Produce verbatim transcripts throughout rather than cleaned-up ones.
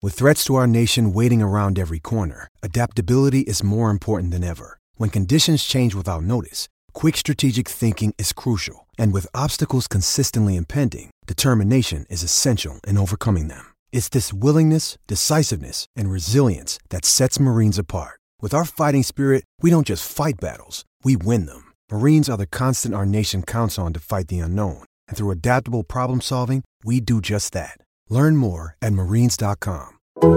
With threats to our nation waiting around every corner, adaptability is more important than ever. When conditions change without notice, quick strategic thinking is crucial. And with obstacles consistently impending, determination is essential in overcoming them. It's this willingness, decisiveness, and resilience that sets Marines apart. With our fighting spirit, we don't just fight battles, we win them. Marines are the constant our nation counts on to fight the unknown. And through adaptable problem solving, we do just that. Learn more at marines dot com.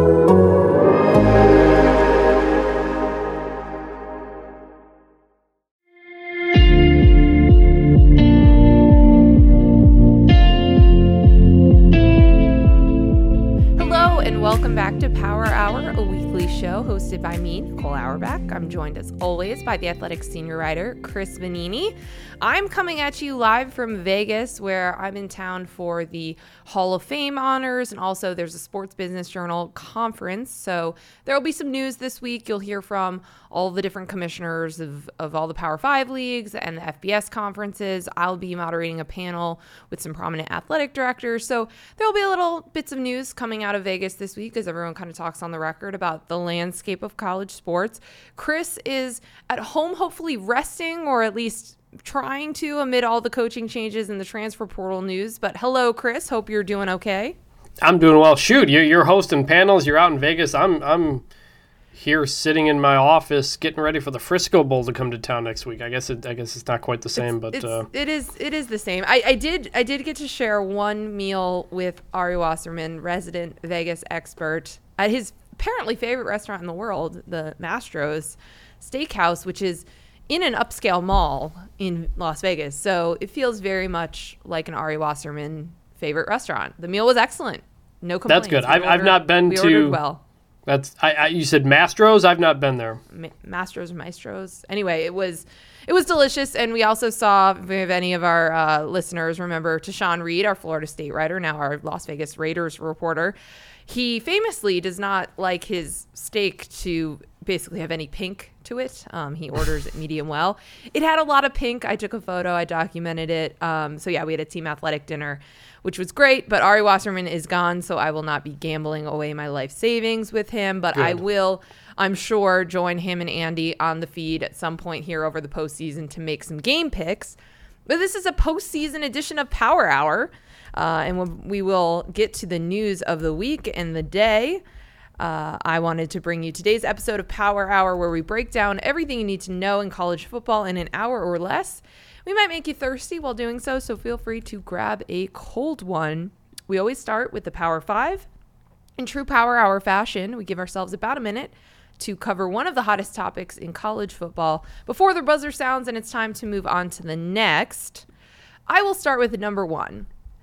Hello and welcome back to Power Hour, a weekly show hosted by me, Nicole Auerbach. I'm joined as always by the Athletic senior writer, Chris Vannini. I'm coming at you live from Vegas, where I'm in town for the Hall of Fame honors, and also there's a Sports Business Journal conference. So there will be some news this week. You'll hear from all the different commissioners of, of all the Power Five leagues and the F B S conferences. I'll be moderating a panel with some prominent athletic directors. So there'll be a little bits of news coming out of Vegas this week as everyone kind of talks on the record about the landscape of college sports. Chris is at home, hopefully resting, or at least trying to, amid all the coaching changes and the transfer portal news. But hello, Chris. Hope you're doing okay. I'm doing well. Shoot, you're, you're hosting panels. You're out in Vegas. I'm I'm here sitting in my office getting ready for the Frisco Bowl to come to town next week. I guess it, I guess it's not quite the same, it's, but it's, uh, it is it is the same. I, I did I did get to share one meal with Ari Wasserman, resident Vegas expert, at his apparently favorite restaurant in the world, the Mastro's Steakhouse, which is in an upscale mall in Las Vegas. So it feels very much like an Ari Wasserman favorite restaurant. The meal was excellent. No complaints. That's good. We I've, ordered, I've not been we to. ordered well. That's I, I. You said Mastro's. I've not been there. Ma- Mastro's, Maestros. Anyway, it was it was delicious, and we also saw, if any of our uh, listeners remember, Tashawn Reed, our Florida State writer, now our Las Vegas Raiders reporter. He famously does not like his steak to basically have any pink to it. Um, he orders it medium well. It had a lot of pink. I took a photo. I documented it. Um, so yeah, we had a team athletic dinner, which was great. But Ari Wasserman is gone, so I will not be gambling away my life savings with him. But Good. I will, I'm sure, join him and Andy on the feed at some point here over the postseason to make some game picks. But this is a postseason edition of Power Hour. Uh, and we will get to the news of the week and the day. Uh, I wanted to bring you today's episode of Power Hour, where we break down everything you need to know in college football in an hour or less. We might make you thirsty while doing so, so feel free to grab a cold one. We always start with the Power Five. In true Power Hour fashion, we give ourselves about a minute to cover one of the hottest topics in college football before the buzzer sounds and it's time to move on to the next. I will start with number one.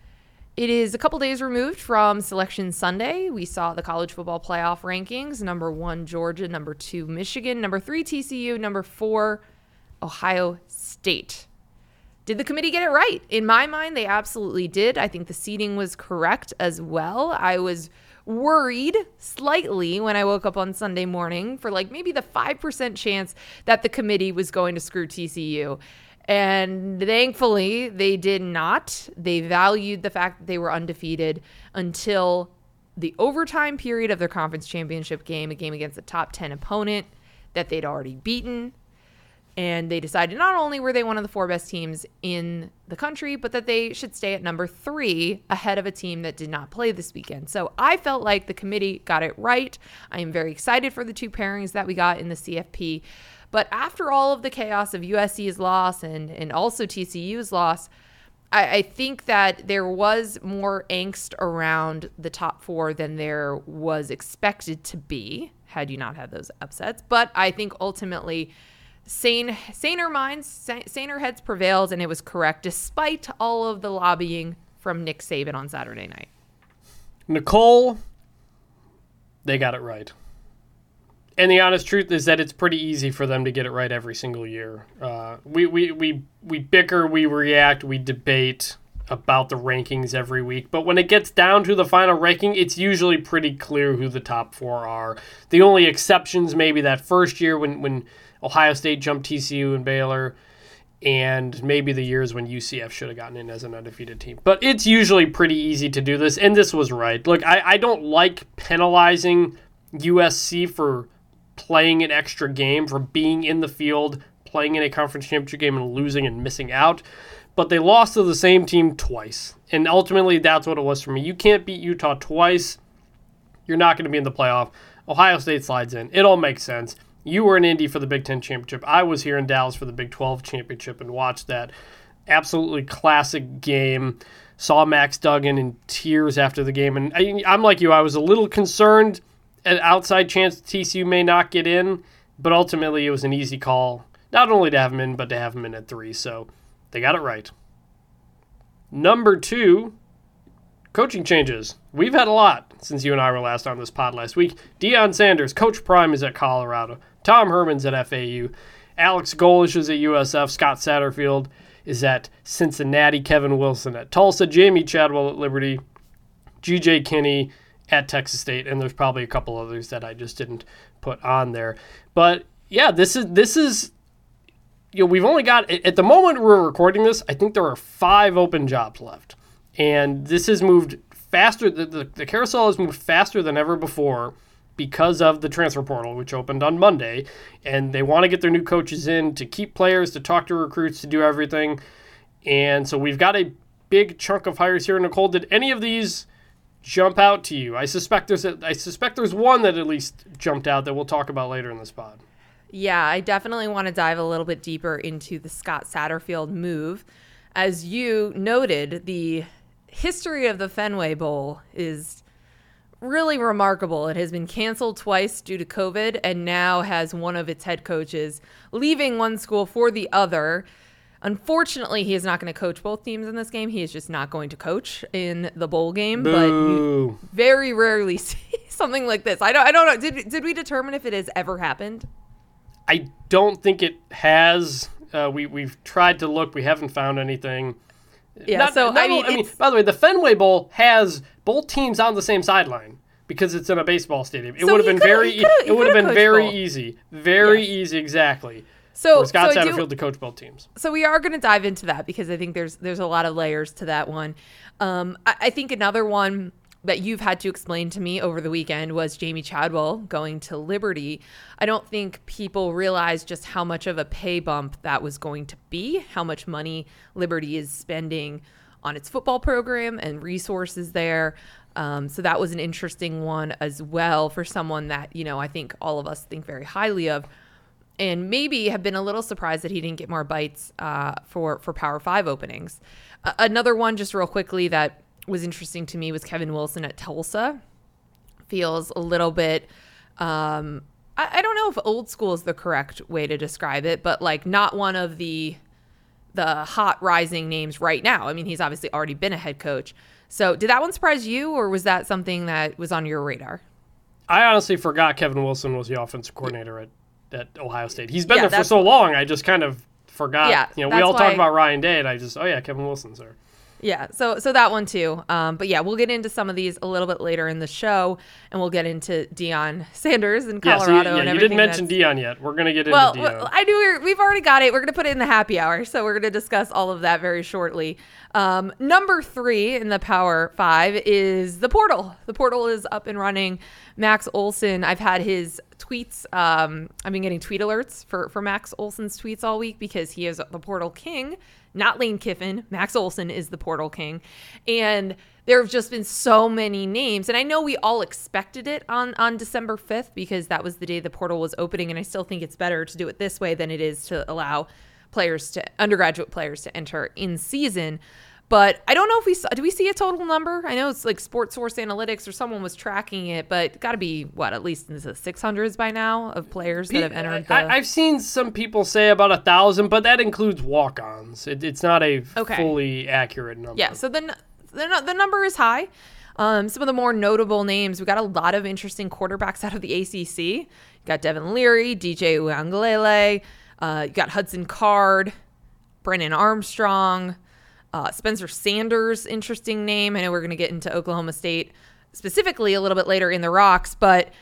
It is a couple days removed from Selection Sunday. We saw the college football playoff rankings. Number one, Georgia. Number two, Michigan. Number three, T C U. Number four, Ohio State. Did the committee get it right? In my mind, they absolutely did. I think the seeding was correct as well. I was worried slightly when I woke up on Sunday morning for like maybe the five percent chance that the committee was going to screw T C U. And thankfully, they did not. They valued the fact that they were undefeated until the overtime period of their conference championship game, a game against a top ten opponent that they'd already beaten. And they decided not only were they one of the four best teams in the country, but that they should stay at number three ahead of a team that did not play this weekend. So I felt like the committee got it right. I am very excited for the two pairings that we got in the C F P. But after all of the chaos of U S C's loss and, and also T C U's loss, I, I think that there was more angst around the top four than there was expected to be, had you not had those upsets. But I think ultimately sane, saner minds, saner heads prevailed, and it was correct despite all of the lobbying from Nick Saban on Saturday night. Nicole, they got it right. And the honest truth is that it's pretty easy for them to get it right every single year. Uh, we, we, we, we bicker, we react, we debate about the rankings every week. But when it gets down to the final ranking, it's usually pretty clear who the top four are. The only exceptions maybe that first year when, when Ohio State jumped T C U and Baylor. and maybe the years when U C F should have gotten in as an undefeated team. But it's usually pretty easy to do this, and this was right. Look, I, I don't like penalizing U S C for playing an extra game, for being in the field, playing in a conference championship game and losing and missing out. But they lost to the same team twice, and ultimately that's what it was for me. You can't beat Utah twice. You're not going to be in the playoff. Ohio State slides in. It all makes sense. You were in Indy for the Big Ten Championship. I was here in Dallas for the Big twelve Championship and watched that absolutely classic game. Saw Max Duggan in tears after the game. And I, I'm like you. I was a little concerned an outside chance T C U may not get in, but ultimately it was an easy call, not only to have him in, but to have him in at three. So they got it right. Number two, coaching changes. We've had a lot since you and I were last on this pod last week. Deion Sanders, Coach Prime is at Colorado. Tom Herman's at F A U. Alex Golesh is at U S F. Scott Satterfield is at Cincinnati. Kevin Wilson at Tulsa. Jamie Chadwell at Liberty. G J Kinney at Texas State. And there's probably a couple others that I just didn't put on there. But yeah, this is this is you know, we've only got, at the moment we're recording this, I think there are five open jobs left. And this has moved faster. The, the, the carousel has moved faster than ever before because of the transfer portal, which opened on Monday. And they want to get their new coaches in to keep players, to talk to recruits, to do everything. And so we've got a big chunk of hires here. Nicole, did any of these jump out to you? I suspect there's a, I suspect there's one that at least jumped out that we'll talk about later in this pod. Yeah, I definitely want to dive a little bit deeper into the Scott Satterfield move. As you noted, the history of the Fenway Bowl is really remarkable. It has been canceled twice due to COVID and now has one of its head coaches leaving one school for the other. Unfortunately, he is not going to coach both teams in this game. He is just not going to coach in the bowl game. Boo. But you very rarely see something like this. I don't I don't know. Did did we determine if it has ever happened? I don't think it has. Uh, we, we've tried to look. We haven't found anything. Yeah, not, so, not, I mean, I mean, by the way, the Fenway Bowl has both teams on the same sideline because it's in a baseball stadium. It So would have he been could've- very, he e- could've- he it would have could've been coached very both. easy, very Yes. easy, exactly. So, For Scott so I do- Satterfield to coach both teams. So we are going to dive into that because I think there's there's a lot of layers to that one. Um, I, I think another one that you've had to explain to me over the weekend was Jamie Chadwell going to Liberty. I don't think people realize just how much of a pay bump that was going to be, how much money Liberty is spending on its football program and resources there. Um, so that was an interesting one as well for someone that, you know, I think all of us think very highly of. And maybe have been a little surprised that he didn't get more bites uh, for, for Power five openings. Uh, another one, just real quickly, that was interesting to me was Kevin Wilson at Tulsa. Feels a little bit, um, I, I don't know if old school is the correct way to describe it, but like not one of the the hot rising names right now. I mean, he's obviously already been a head coach. So did that one surprise you, or was that something that was on your radar? I honestly forgot Kevin Wilson was the offensive coordinator at, at Ohio State. He's been Yeah, there for that's- so long, I just kind of forgot. Yeah, you know, we that's all talk why- about Ryan Day, and I just, oh yeah, Kevin Wilson's there. Yeah, so so that one too. Um, but yeah, we'll get into some of these a little bit later in the show, and we'll get into Deion Sanders in Yeah, so Colorado you, yeah, and you everything. didn't mention that's- Deion yet. We're going to get Well, into Deion. well, I knew we were, we've already got it. We're going to put it in the happy hour, so we're going to discuss all of that very shortly. Um, number three in the Power Five is the portal. The portal is up and running. Max Olson, I've had his tweets. Um, I've been getting tweet alerts for, for Max Olson's tweets all week because he is the portal king, not Lane Kiffin. Max Olson is the portal king. And there have just been so many names. And I know we all expected it on, on December fifth because that was the day the portal was opening. And I still think it's better to do it this way than it is to allow players to, undergraduate players to enter in season. But I don't know if we saw, do we see a total number? I know it's like Sports Source Analytics or someone was tracking it, but got to be, what, at least in the six hundreds by now of players that have entered the... I, I've seen some people say about a thousand, but that includes walk-ons. It, it's not a Okay. fully accurate number. Yeah, so the, the, the number is high. Um, some of the more notable names, we got a lot of interesting quarterbacks out of the A C C. You got Devin Leary, D J Uiagalelei, uh, you got Hudson Card, Brennan Armstrong, Uh, Spencer Sanders, interesting name. I know we're going to get into Oklahoma State specifically a little bit later in the Rocks, but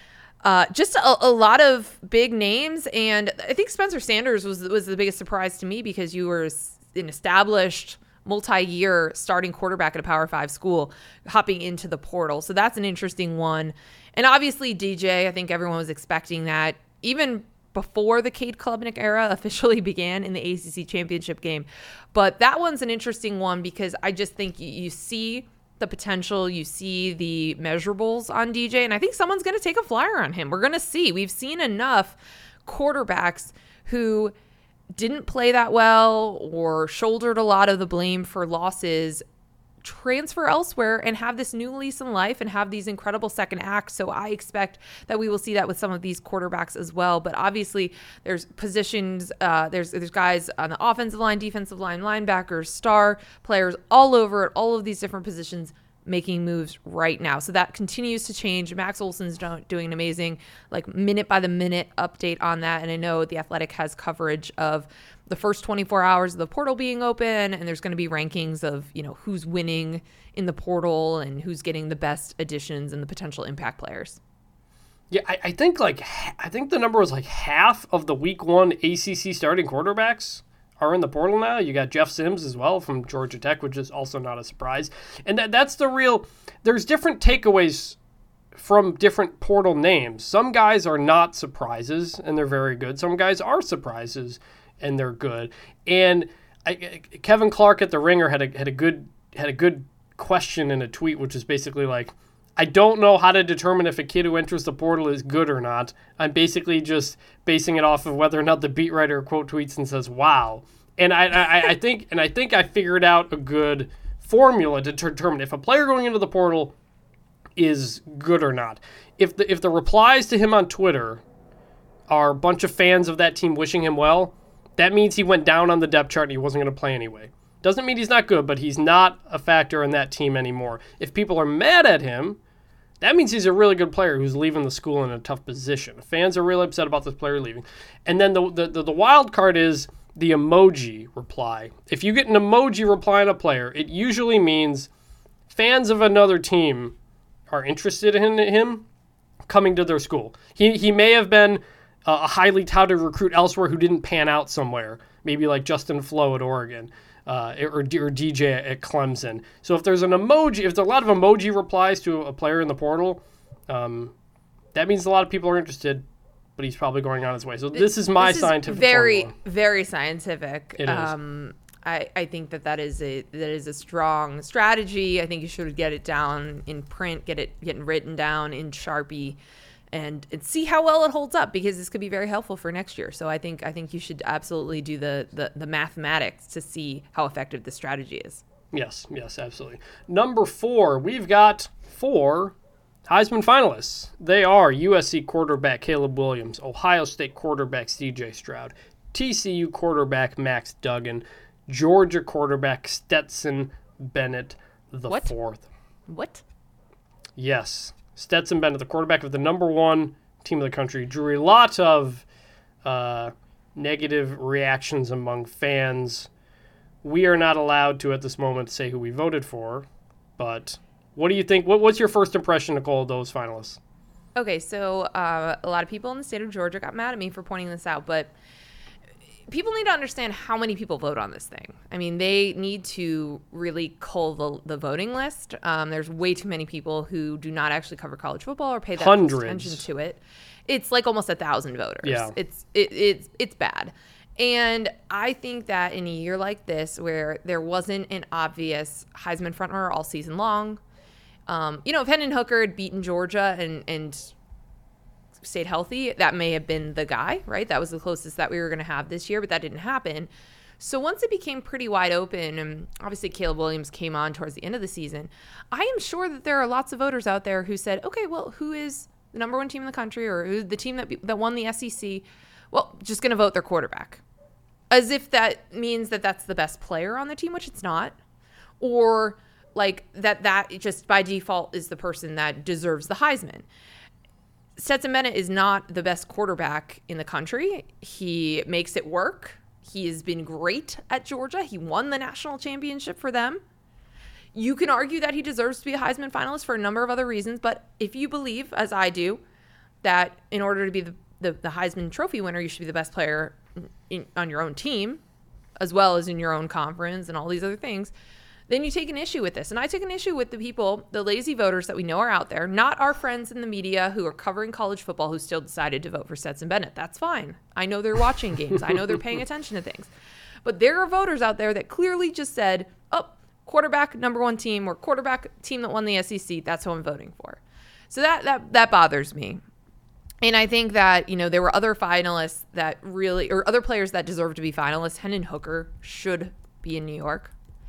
Uh, just a, a lot of big names, and I think Spencer Sanders was was the biggest surprise to me because you were an established multi-year starting quarterback at a Power Five school hopping into the portal. So that's an interesting one. And obviously D J, I think everyone was expecting that even before the Cade Klubnik era officially began in the A C C championship game. But that one's an interesting one because I just think you, you see the potential, you see the measurables on D J, and I think someone's going to take a flyer on him. We're going to see. We've seen enough quarterbacks who didn't play that well or shouldered a lot of the blame for losses transfer elsewhere and have this new lease in life and have these incredible second acts. So I expect that we will see that with some of these quarterbacks as well. But obviously there's positions, uh, there's there's guys on the offensive line, defensive line, linebackers, star players all over at all of these different positions making moves right now. So that continues to change. Max Olson's do- doing an amazing like minute by the minute update on that. And I know The Athletic has coverage of the first twenty-four hours of the portal being open, and there's going to be rankings of, you know, who's winning in the portal and who's getting the best additions and the potential impact players. Yeah, I, I think like I think the number was like half of the week one A C C starting quarterbacks are in the portal now. You got Jeff Sims as well from Georgia Tech, which is also not a surprise. And that that's the real, there's different takeaways from different portal names. Some guys are not surprises and they're very good. Some guys are surprises and they're good. And I, Kevin Clark at The Ringer had a had a good had a good question in a tweet, which is basically like, I don't know how to determine if a kid who enters the portal is good or not. I'm basically just basing it off of whether or not the beat writer quote tweets and says, wow. And I, I, I think and I think I figured out a good formula to determine if a player going into the portal is good or not. If the if the replies to him on Twitter are a bunch of fans of that team wishing him well, that means he went down on the depth chart and he wasn't going to play anyway. Doesn't mean he's not good, but he's not a factor in that team anymore. If people are mad at him, that means he's a really good player who's leaving the school in a tough position. Fans are really upset about this player leaving. And then the the, the, the wild card is the emoji reply. If you get an emoji reply on a player, it usually means fans of another team are interested in him coming to their school. He he may have been a highly touted recruit elsewhere who didn't pan out somewhere, maybe like Justin Flo at Oregon. Uh, or, or D J at Clemson. So if there's an emoji, if there's a lot of emoji replies to a player in the portal, um, that means a lot of people are interested, but he's probably going on his way. So this is my this scientific is very, formula. very scientific. It is. Um, I, I think that that is a that is a strong strategy. I think you should get it down in print, get it getting written down in Sharpie, and, and see how well it holds up, because this could be very helpful for next year. So I think I think you should absolutely do the, the, the mathematics to see how effective this strategy is. Yes, yes, absolutely. Number four, we've got four Heisman finalists. They are U S C quarterback Caleb Williams, Ohio State quarterback C J Stroud, T C U quarterback Max Duggan, Georgia quarterback Stetson Bennett the What? fourth. What? Yes. Stetson Bennett, the quarterback of the number one team of the country, drew a lot of uh, negative reactions among fans. We are not allowed to, at this moment, say who we voted for. But what do you think? What, what's your first impression, Nicole, of those finalists? Okay, so uh, a lot of people in the state of Georgia got mad at me for pointing this out, but people need to understand how many people vote on this thing. I mean, they need to really cull the, the voting list. Um, there's way too many people who do not actually cover college football or pay that close attention to it. It's like almost a thousand voters. Yeah. It's it, it's it's bad. And I think that in a year like this, where there wasn't an obvious Heisman frontrunner all season long, um, you know, if Hendon Hooker had beaten Georgia and and stayed healthy, that may have been the guy, right? That was the closest that we were going to have this year, but that didn't happen. So once it became pretty wide open, and obviously Caleb Williams came on towards the end of the season, I am sure that there are lots of voters out there who said, okay, well, who is the number one team in the country, or who's the team that that won the S E C? Well, just going to vote their quarterback. As if that means that that's the best player on the team, which it's not. Or like that that just by default is the person that deserves the Heisman. Stetson Bennett is not the best quarterback in the country. He makes it work. He has been great at Georgia. He won the national championship for them. You can argue that he deserves to be a Heisman finalist for a number of other reasons, but if you believe, as I do, that in order to be the, the, the Heisman Trophy winner, you should be the best player in, on your own team, as well as in your own conference and all these other things, then you take an issue with this. And I take an issue with the people, the lazy voters that we know are out there, not our friends in the media who are covering college football who still decided to vote for Stetson Bennett. That's fine. I know they're watching games. I know they're paying attention to things. But there are voters out there that clearly just said, oh, quarterback, number one team, or quarterback team that won the S E C, that's who I'm voting for. So that that that bothers me. And I think that, you know, there were other finalists that really, or other players that deserve to be finalists. Hendon Hooker should be in New York.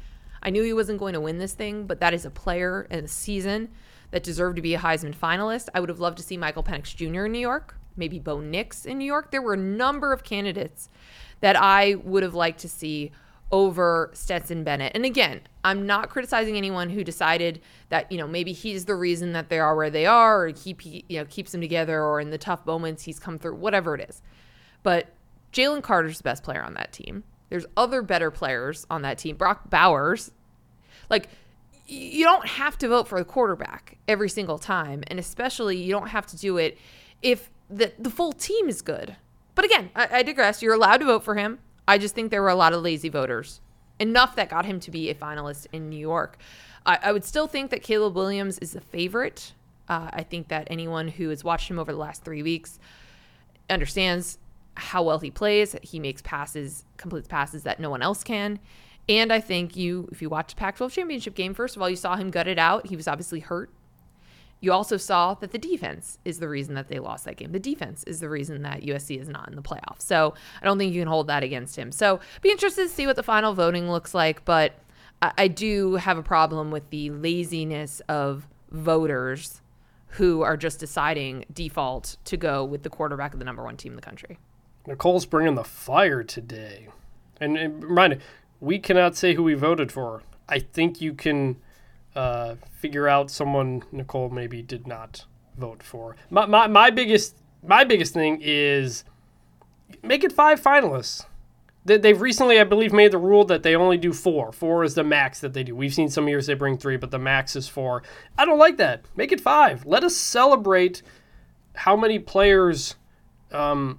I knew he wasn't going to win this thing, but that is a player in a season that deserved to be a Heisman finalist. I would have loved to see Michael Penix Junior in New York, maybe Bo Nix in New York. There were a number of candidates that I would have liked to see over Stetson Bennett. And again, I'm not criticizing anyone who decided that, you know, maybe he's the reason that they are where they are, or he, you know, keeps them together, or in the tough moments he's come through, whatever it is. But Jalen Carter's the best player on that team. There's other better players on that team. Brock Bowers. Like, you don't have to vote for the quarterback every single time. And especially you don't have to do it if the, the full team is good. But again, I, I digress. You're allowed to vote for him. I just think there were a lot of lazy voters. Enough that got him to be a finalist in New York. I, I would still think that Caleb Williams is the favorite. Uh, I think that anyone who has watched him over the last three weeks understands how well he plays. He makes passes, completes passes that no one else can. And I think you, if you watch the Pac twelve championship game, first of all, you saw him gut it out. He was obviously hurt. You also saw that the defense is the reason that they lost that game. The defense is the reason that U S C is not in the playoffs. So I don't think you can hold that against him. So be interested to see what the final voting looks like. But I, I do have a problem with the laziness of voters who are just deciding default to go with the quarterback of the number one team in the country. Nicole's bringing the fire today. And, and remind me, we cannot say who we voted for. I think you can uh, figure out someone Nicole maybe did not vote for. My, my my biggest my biggest thing is make it five finalists. They, they've recently, I believe, made the rule that they only do four. Four is the max that they do. We've seen some years they bring three, but the max is four. I don't like that. Make it five. Let us celebrate how many players... Um,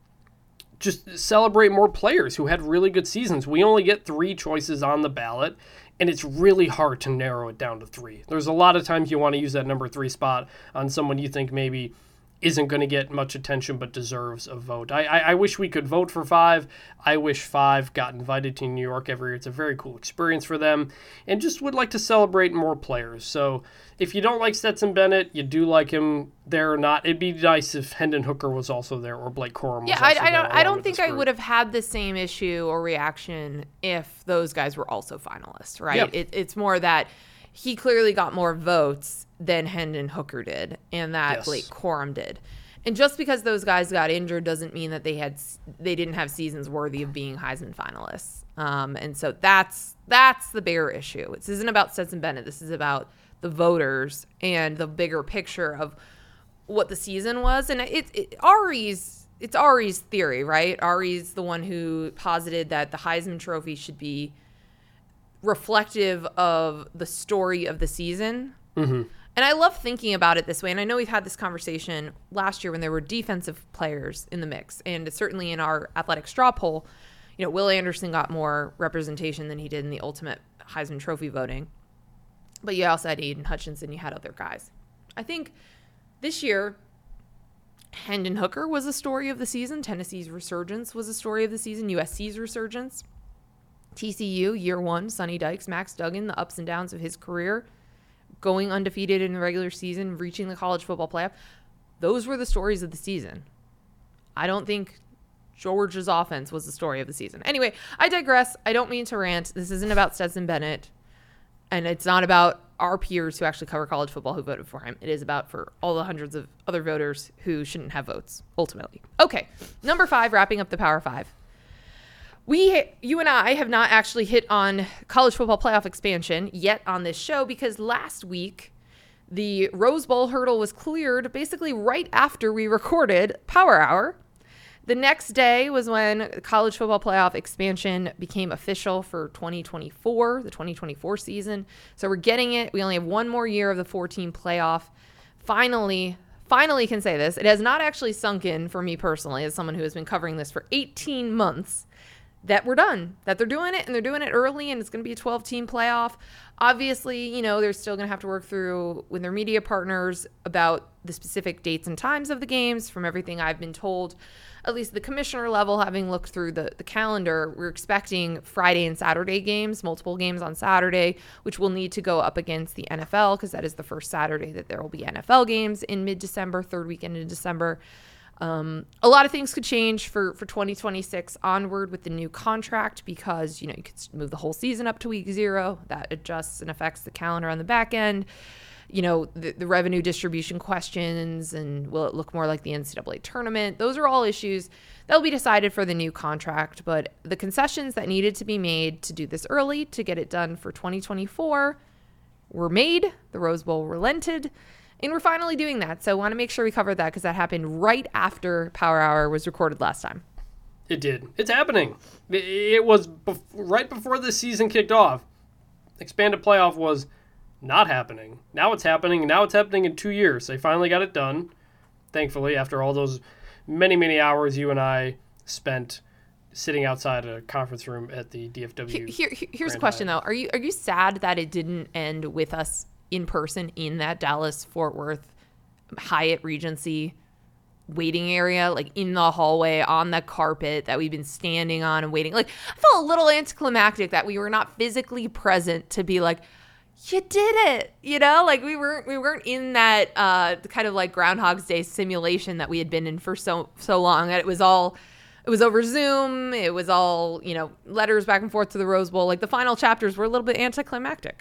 just celebrate more players who had really good seasons. We only get three choices on the ballot, and it's really hard to narrow it down to three. There's a lot of times you want to use that number three spot on someone you think maybe isn't going to get much attention but deserves a vote. I, I I wish we could vote for five. I wish five got invited to New York every year. It's a very cool experience for them, and just would like to celebrate more players. So if you don't like Stetson Bennett, you do like him there or not, it'd be nice if Hendon Hooker was also there, or Blake Corum was yeah, also I, I there. don't, I don't think I would have had the same issue or reaction if those guys were also finalists, right? Yeah. It, it's more that he clearly got more votes than Hendon Hooker did, and that Yes. Blake Corum did. And just because those guys got injured doesn't mean that they had they didn't have seasons worthy of being Heisman finalists. Um, and so that's that's the bigger issue. This isn't about Stetson Bennett. This is about the voters and the bigger picture of what the season was. And it, it Ari's it's Ari's theory, right? Ari's the one who posited that the Heisman Trophy should be reflective of the story of the season. Mm-hmm. And I love thinking about it this way. And I know we've had this conversation last year when there were defensive players in the mix. And certainly in our athletic straw poll, you know, Will Anderson got more representation than he did in the ultimate Heisman Trophy voting. But you also had Aiden Hutchinson. You had other guys. I think this year, Hendon Hooker was a story of the season. Tennessee's resurgence was a story of the season. U S C's resurgence. T C U, year one, Sonny Dykes, Max Duggan, the ups and downs of his career, going undefeated in the regular season, reaching the college football playoff. Those were the stories of the season. I don't think Georgia's offense was the story of the season. Anyway, I digress. I don't mean to rant. This isn't about Stetson Bennett, and it's not about our peers who actually cover college football who voted for him. It is about for all the hundreds of other voters who shouldn't have votes, ultimately. Okay, number five, wrapping up the Power Five. We, you and I have not actually hit on college football playoff expansion yet on this show because last week the Rose Bowl hurdle was cleared basically right after we recorded Power Hour. The next day was when college football playoff expansion became official for twenty twenty-four, the twenty twenty-four season. So we're getting it. We only have one more year of the four-team playoff. Finally, finally can say this. It has not actually sunk in for me personally, as someone who has been covering this for eighteen months, that we're done, that they're doing it, and they're doing it early, and it's going to be a twelve-team playoff. Obviously, you know, they're still going to have to work through with their media partners about the specific dates and times of the games. From everything I've been told, at least the commissioner level, having looked through the, the calendar, we're expecting Friday and Saturday games, multiple games on Saturday, which will need to go up against the N F L because that is the first Saturday that there will be N F L games in mid-December, third weekend in December. Um, a lot of things could change for, for twenty twenty-six onward with the new contract because, you know, you could move the whole season up to week zero. That adjusts and affects the calendar on the back end. You know, the, the revenue distribution questions, and will it look more like the N C double A tournament? Those are all issues that will be decided for the new contract. But the concessions that needed to be made to do this early, to get it done for twenty twenty-four, were made. The Rose Bowl relented. And we're finally doing that. So I want to make sure we cover that because that happened right after Power Hour was recorded last time. It did. It's happening. It was bef- right before the season kicked off. Expanded playoff was not happening. Now it's happening. Now it's happening in two years. They finally got it done, thankfully, after all those many, many hours you and I spent sitting outside a conference room at the D F W. Here, here, here's a question, though. Are you are you sad that it didn't end with us in person in that Dallas-Fort Worth Hyatt Regency waiting area, like in the hallway on the carpet that we've been standing on and waiting? Like, I felt a little anticlimactic that we were not physically present to be like, you did it, you know? Like we weren't we weren't in that uh, kind of like Groundhog's Day simulation that we had been in for so so long. That it was all it was over Zoom. It was all, you know, letters back and forth to the Rose Bowl. Like the final chapters were a little bit anticlimactic.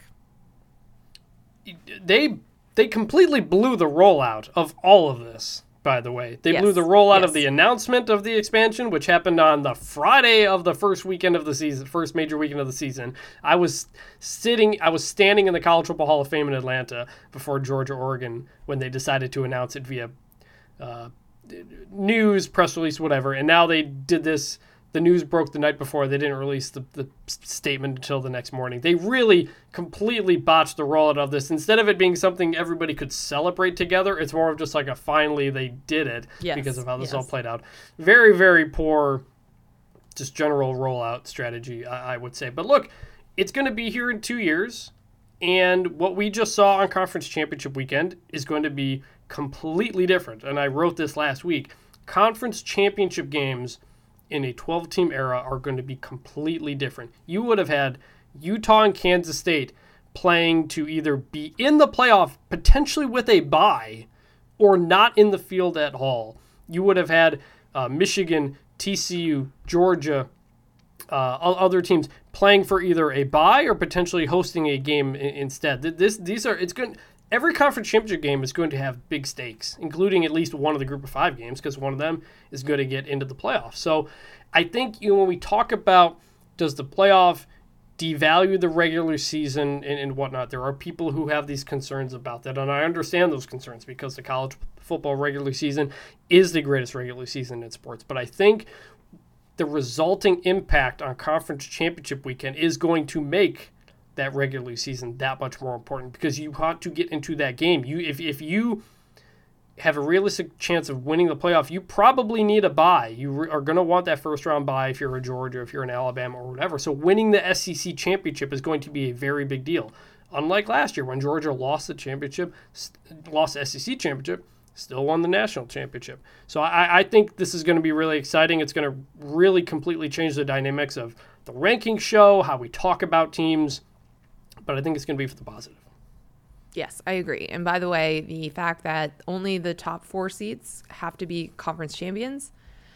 They they completely blew the rollout of all of this, by the way. They yes. blew the rollout yes. of the announcement of the expansion, which happened on the Friday of the first weekend of the season, first major weekend of the season. I was sitting, I was standing in the College Football Hall of Fame in Atlanta before Georgia, Oregon, when they decided to announce it via uh, news, press release, whatever. And now they did this. The news broke the night before. They didn't release the, the statement until the next morning. They really completely botched the rollout of this. Instead of it being something everybody could celebrate together, it's more of just like a finally they did it yes. because of how this yes. all played out. Very, very poor just general rollout strategy, I, I would say. But look, it's going to be here in two years. And what we just saw on Conference Championship Weekend is going to be completely different. And I wrote this last week. Conference Championship games in a twelve-team era are going to be completely different. You would have had Utah and Kansas State playing to either be in the playoff, potentially with a bye, or not in the field at all. You would have had uh, Michigan, T C U, Georgia, uh, other teams playing for either a bye or potentially hosting a game I- instead. This, these are it's going. Every conference championship game is going to have big stakes, including at least one of the group of five games, because one of them is going to get into the playoffs. So I think, you know, when we talk about does the playoff devalue the regular season and, and whatnot, there are people who have these concerns about that. And I understand those concerns because the college football regular season is the greatest regular season in sports. But I think the resulting impact on conference championship weekend is going to make that regular season that much more important because you want to get into that game. You if if you have a realistic chance of winning the playoff, you probably need a bye. You re- are going to want that first round bye if you're a Georgia, if you're an Alabama or whatever. So winning the S E C championship is going to be a very big deal. Unlike last year when Georgia lost the championship, st- lost the S E C championship, still won the national championship. So I, I think this is going to be really exciting. It's going to really completely change the dynamics of the ranking show, how we talk about teams. But I think it's going to be for the positive. Yes, I agree. And by the way, the fact that only the top four seeds have to be conference champions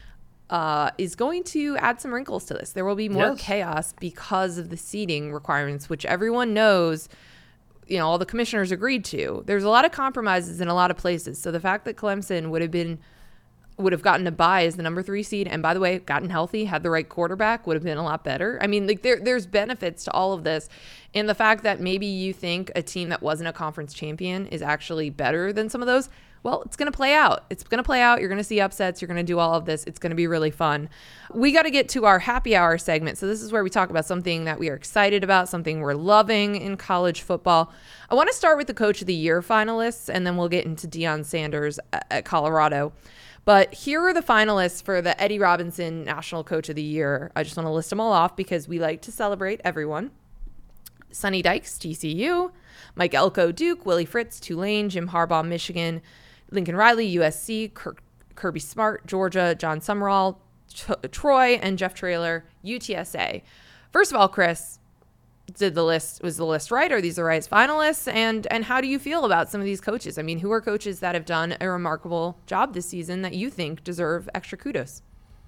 uh, is going to add some wrinkles to this. There will be more yes. chaos because of the seeding requirements, which everyone knows, you know, all the commissioners agreed to. There's a lot of compromises in a lot of places. So the fact that Clemson would have been would have gotten a bye as the number three seed, and by the way, gotten healthy, had the right quarterback, would have been a lot better. I mean, like there, there's benefits to all of this. And the fact that maybe you think a team that wasn't a conference champion is actually better than some of those, Well, it's going to play out. It's going to play out. You're going to see upsets. You're going to do all of this. It's going to be really fun. We got to get to our happy hour segment. So this is where we talk about something that we are excited about, something we're loving in college football. I want to start with the Coach of the Year finalists, and then we'll get into Deion Sanders at Colorado. But here are the finalists for the Eddie Robinson National Coach of the Year. I just want to list them all off because we like to celebrate everyone. Sonny Dykes, T C U. Mike Elko, Duke. Willie Fritz, Tulane. Jim Harbaugh, Michigan. Lincoln Riley, U S C, Kirk, Kirby Smart, Georgia, John Summerall, T- Troy, and Jeff Traylor, U T S A. First of all, Chris, did the list was the list right? Are these the right finalists? And and how do you feel about some of these coaches? I mean, who are coaches that have done a remarkable job this season that you think deserve extra kudos?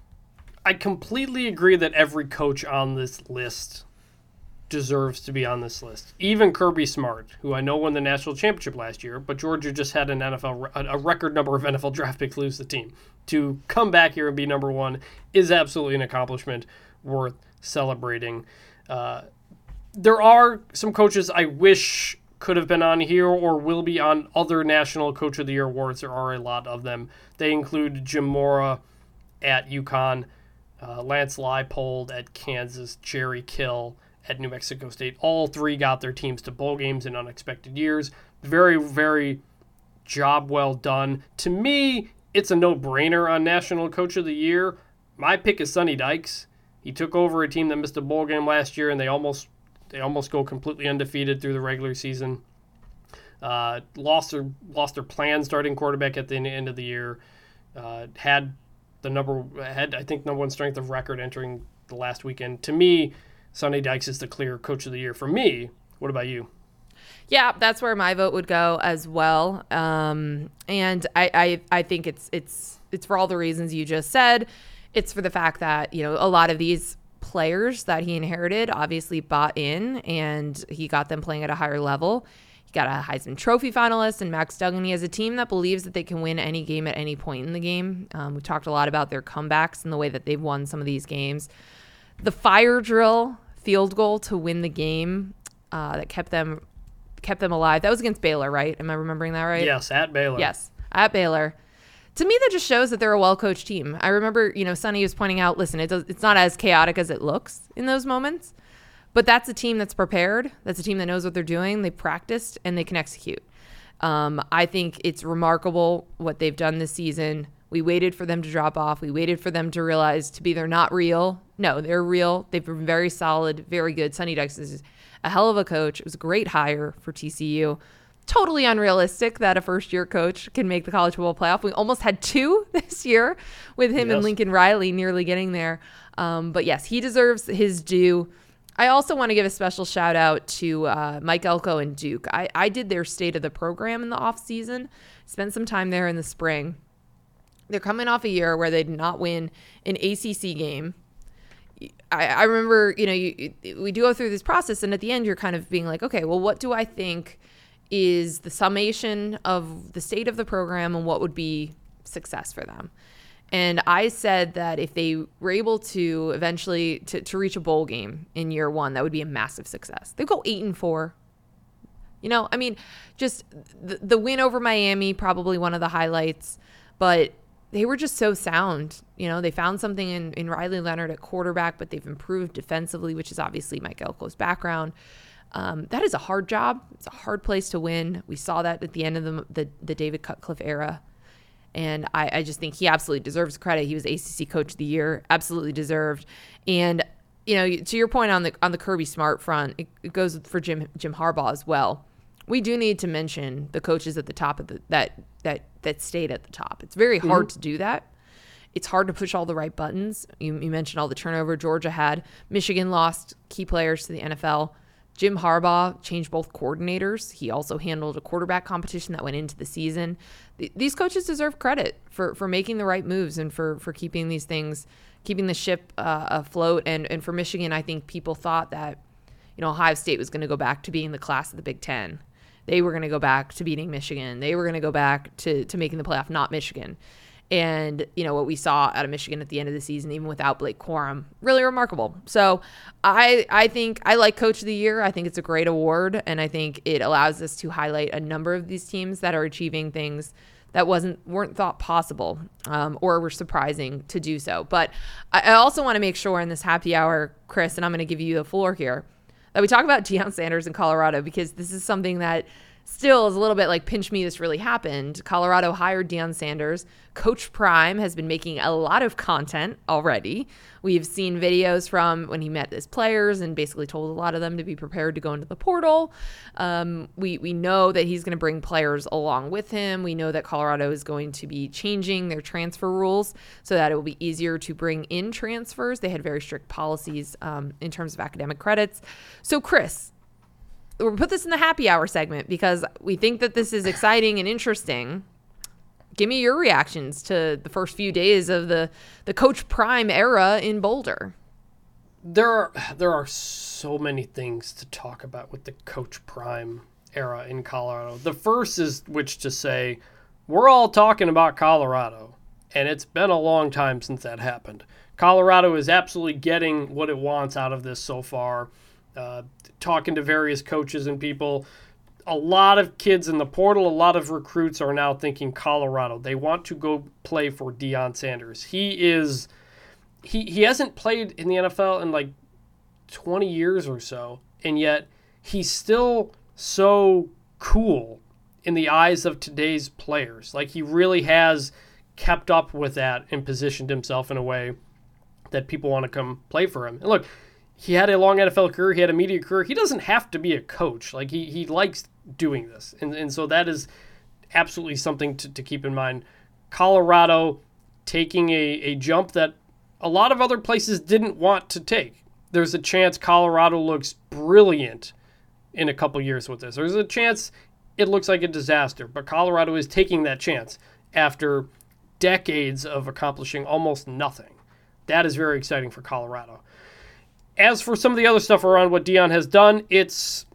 I completely agree that every coach on this list deserves to be on this list. Even Kirby Smart, who I know won the national championship last year, but Georgia just had an N F L a record number of N F L draft picks lose the team. To come back here and be number one is absolutely an accomplishment worth celebrating. Uh, there are some coaches I wish could have been on here or will be on other National Coach of the Year awards. There are a lot of them. They include Jim Mora at UConn, uh, Lance Leipold at Kansas, Jerry Kill at New Mexico State. All three got their teams to bowl games in unexpected years. Very, very job well done. To me, it's a no-brainer on National Coach of the Year. My pick is Sonny Dykes. He took over a team that missed a bowl game last year, and they almost they almost go completely undefeated through the regular season. Uh, lost their lost their planned starting quarterback at the end of the year. Uh, had the number had I think number one strength of record entering the last weekend. To me, Sonny Dykes is the clear Coach of the Year for me. What about you? Yeah, that's where my vote would go as well. Um, and I, I, I think it's it's it's for all the reasons you just said. It's for the fact that, you know, a lot of these players that he inherited obviously bought in, and he got them playing at a higher level. He got a Heisman Trophy finalist and Max Duggan. He has a team that believes that they can win any game at any point in the game. Um, we talked a lot about their comebacks and the way that they've won some of these games. The fire drill field goal to win the game uh, that kept them kept them alive. That was against Baylor, right? Am I remembering that right? Yes, at Baylor. Yes, at Baylor. To me, that just shows that they're a well-coached team. I remember, you know, Sonny was pointing out, listen, it does, it's not as chaotic as it looks in those moments, but that's a team that's prepared. That's a team that knows what they're doing. They practiced, and they can execute. Um, I think it's remarkable what they've done this season. We waited for them to drop off. We waited for them to realize to be they're not real. No, they're real. They've been very solid, very good. Sonny Dykes is a hell of a coach. It was a great hire for T C U. Totally unrealistic that a first-year coach can make the college football playoff. We almost had two this year with him yes. and Lincoln Riley nearly getting there. Um, but yes, he deserves his due. I also want to give a special shout out to uh, Mike Elko and Duke. I, I did their state of the program in the off season, spent some time there in the spring. They're coming off a year where they did not win an A C C game. I, I remember, you know, you, we do go through this process, and at the end, you're kind of being like, okay, well, what do I think is the summation of the state of the program and what would be success for them? And I said that if they were able to eventually to, to reach a bowl game in year one, that would be a massive success. They go eight and four. You know, I mean, just the, the win over Miami, probably one of the highlights, but they were just so sound. You know, they found something in, in Riley Leonard at quarterback, but they've improved defensively, which is obviously Mike Elko's background. Um, that is a hard job. It's a hard place to win. We saw that at the end of the the, the David Cutcliffe era. And I, I just think he absolutely deserves credit. He was A C C Coach of the Year, absolutely deserved. And, you know, to your point on the on the Kirby Smart front, it, it goes for Jim Jim Harbaugh as well. We do need to mention the coaches at the top of the that that that stayed at the top. It's very hard mm-hmm. to do that. It's hard to push all the right buttons. You, you mentioned all the turnover Georgia had. Michigan lost key players to the N F L. Jim Harbaugh changed both coordinators. He also handled a quarterback competition that went into the season. Th- these coaches deserve credit for, for making the right moves and for, for keeping these things, keeping the ship uh, afloat. And, and for Michigan, I think people thought that, you know, Ohio State was going to go back to being the class of the Big Ten. They were going to go back to beating Michigan. They were going to go back to, to making the playoff, not Michigan. And, you know, what we saw out of Michigan at the end of the season, even without Blake Corum, really remarkable. So I I think I like Coach of the Year. I think it's a great award. And I think it allows us to highlight a number of these teams that are achieving things that wasn't weren't thought possible um, or were surprising to do so. But I, I also want to make sure in this happy hour, Chris, and I'm going to give you the floor here, that we talk about Deion Sanders in Colorado, because this is something that still is a little bit like, pinch me, this really happened. Colorado hired Deion Sanders. Coach Prime has been making a lot of content already. We've seen videos from when he met his players and basically told a lot of them to be prepared to go into the portal. Um, we, we know that he's going to bring players along with him. We know that Colorado is going to be changing their transfer rules so that it will be easier to bring in transfers. They had very strict policies um, in terms of academic credits. So, Chris, we'll put this in the happy hour segment because we think that this is exciting and interesting. Give me your reactions to the first few days of the, the Coach Prime era in Boulder. There are there are so many things to talk about with the Coach Prime era in Colorado. The first is which to say, we're all talking about Colorado, and it's been a long time since that happened. Colorado is absolutely getting what it wants out of this so far. Uh, talking to various coaches and people, a lot of kids in the portal, a lot of recruits are now thinking Colorado. They want to go play for Deion Sanders. He is, he he hasn't played in the N F L in like twenty years or so, and yet he's still so cool in the eyes of today's players. Like, he really has kept up with that and positioned himself in a way that people want to come play for him. And look, he had a long N F L career. He had a media career. He doesn't have to be a coach. Like, he he likes doing this. And and so that is absolutely something to, to keep in mind. Colorado taking a, a jump that a lot of other places didn't want to take. There's a chance Colorado looks brilliant in a couple years with this. There's a chance it looks like a disaster. But Colorado is taking that chance after decades of accomplishing almost nothing. That is very exciting for Colorado. As for some of the other stuff around what Deion has done, it's,